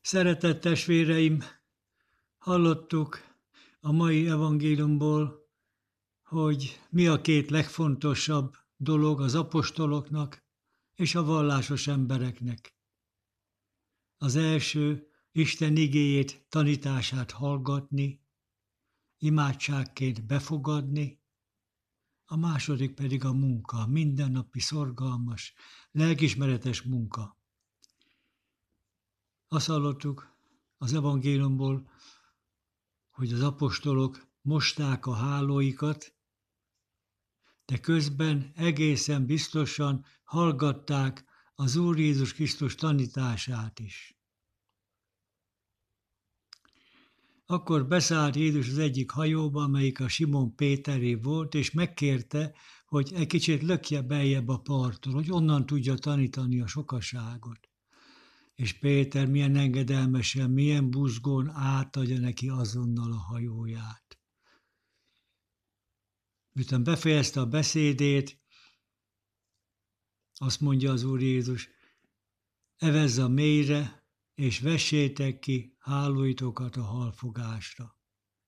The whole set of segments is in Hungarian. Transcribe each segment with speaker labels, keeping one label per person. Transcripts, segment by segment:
Speaker 1: Szeretett testvéreim, hallottuk a mai evangéliumból, hogy mi a két legfontosabb dolog az apostoloknak és a vallásos embereknek. Az első, Isten igéjét, tanítását hallgatni, imádságként befogadni, a második pedig a munka, a mindennapi szorgalmas, lelkiismeretes munka. Azt hallottuk az evangéliumból, hogy az apostolok mosták a hálóikat, de közben egészen biztosan hallgatták az Úr Jézus Krisztus tanítását is. Akkor beszállt Jézus az egyik hajóba, amelyik a Simon Péteré volt, és megkérte, hogy egy kicsit lökje beljebb a parttól, hogy onnan tudja tanítani a sokaságot. És Péter milyen engedelmesen, milyen buzgón átadja neki azonnal a hajóját. Miután befejezte a beszédét, azt mondja az Úr Jézus, evezz a mélyre, és vessétek ki hálóitokat a halfogásra.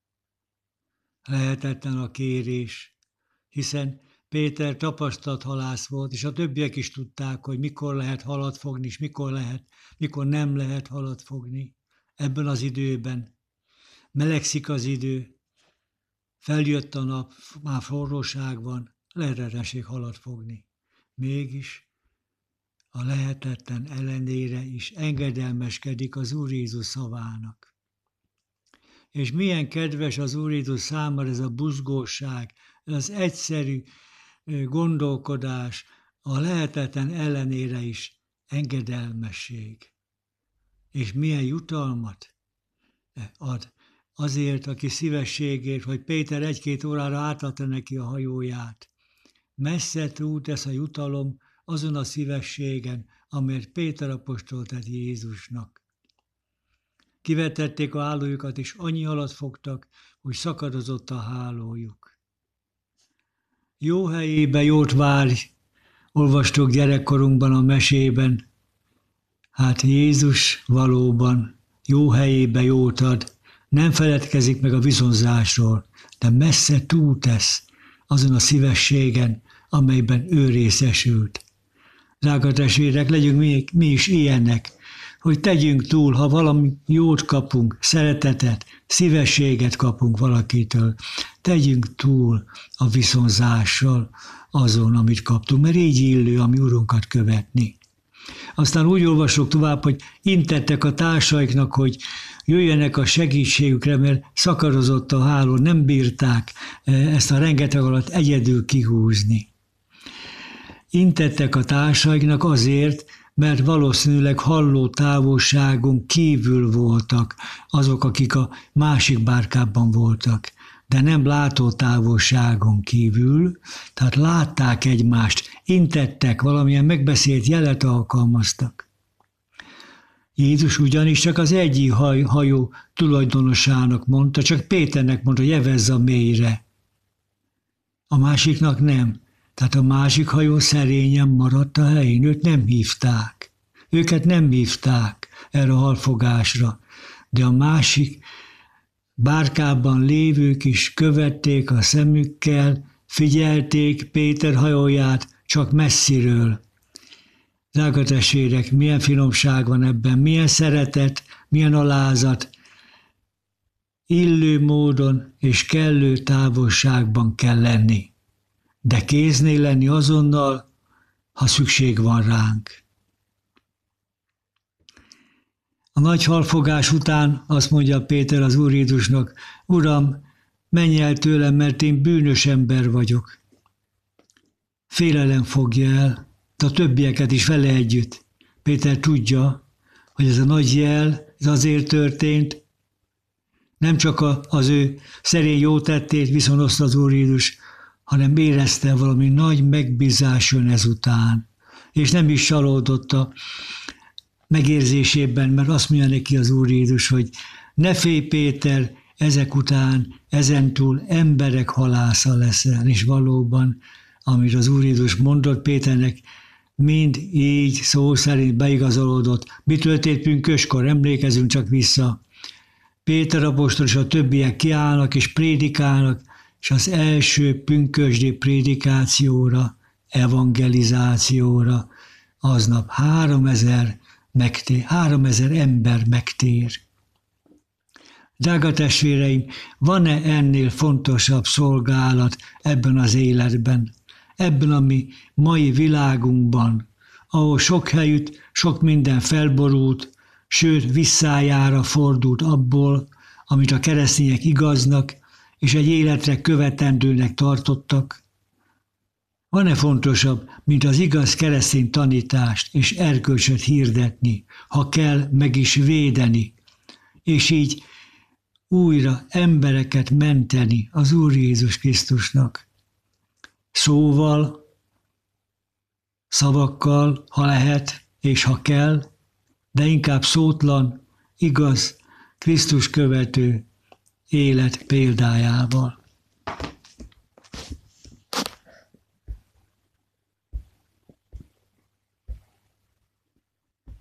Speaker 1: Lehetetlen a kérés, hiszen Péter tapasztalt halász volt, és a többiek is tudták, hogy mikor lehet halat fogni, és mikor nem lehet halat fogni. Ebben az időben melegszik az idő, feljött a nap, már forróság van, lehetetlenség halat fogni. Mégis a lehetetlen ellenére is engedelmeskedik az Úr Jézus szavának. És milyen kedves az Úr Jézus számára ez a buzgóság, ez az egyszerű gondolkodás, a lehetetlen ellenére is engedelmesség. És milyen jutalmat ad azért, aki szívességért, hogy Péter 1-2 órára átadta neki a hajóját. Messze túl tesz a jutalom azon a szívességen, amelyet Péter apostol tett Jézusnak. Kivetették a hálójukat, és annyi halat fogtak, hogy szakadozott a hálójuk. Jó helyébe jót várj, olvastuk gyerekkorunkban a mesében. Hát Jézus valóban jó helyébe jót ad, nem feledkezik meg a viszonzásról, de messze túltesz azon a szívességen, amelyben ő részesült. Drága testvérek, legyünk mi is ilyenek, hogy tegyünk túl, ha valami jót kapunk, szeretetet, szívességet kapunk valakitől, tegyünk túl a viszonzással azon, amit kaptunk, mert így illő a mi Urunkat követni. Aztán úgy olvasok tovább, hogy intettek a társaiknak, hogy jöjjenek a segítségükre, mert szakadozott a háló, nem bírták ezt a rengeteg alatt egyedül kihúzni. Intettek a társaiknak azért, mert valószínűleg halló távolságon kívül voltak azok, akik a másik bárkában voltak, de nem látó távolságon kívül, tehát látták egymást, intettek, valamilyen megbeszélt jelet alkalmaztak. Jézus ugyanis csak az egyik hajó tulajdonosának mondta, csak Péternek mondta, hogy evezz a mélyre. A másiknak nem. Tehát a másik hajó szerényen maradt a helyén, őket nem hívták erre a halfogásra, de a másik bárkában lévők is követték a szemükkel, figyelték Péter hajóját csak messziről. Drága testvérek, milyen finomság van ebben, milyen szeretet, milyen alázat, illő módon és kellő távolságban kell lenni. De kéznél lenni azonnal, ha szükség van ránk. A nagy halfogás után azt mondja Péter az Úr Jézusnak, Uram, menj el tőlem, mert én bűnös ember vagyok. Félelem fogja el, de a többieket is vele együtt. Péter tudja, hogy ez a nagy jel, ez azért történt, nem csak az ő szerény jó tettét viszonozta az Úr Jézus, hanem érezte valami nagy megbízás jön ezután. És nem is csalódott a megérzésében, mert azt mondja neki az Úr Jézus, hogy ne félj Péter, ezek után, ezentúl emberek halásza leszel. És valóban, amit az Úr Jézus mondott Péternek, mind így szó szerint beigazolódott. Mi történt pünköskor? Emlékezünk csak vissza. Péter apostol és a többiek kiállnak és prédikálnak, és az első pünkösdi prédikációra, evangelizációra aznap 3000 ember megtér. Drága testvéreim, van-e ennél fontosabb szolgálat ebben az életben, ebben a mi mai világunkban, ahol sok helyütt sok minden felborult, sőt visszájára fordult abból, amit a keresztények igaznak és egy életre követendőnek tartottak? Van-e fontosabb, mint az igaz keresztény tanítást és erkölcsöt hirdetni, ha kell, meg is védeni, és így újra embereket menteni az Úr Jézus Krisztusnak? Szóval, szavakkal, ha lehet, és ha kell, de inkább szótlan, igaz, Krisztus követő élet példájával.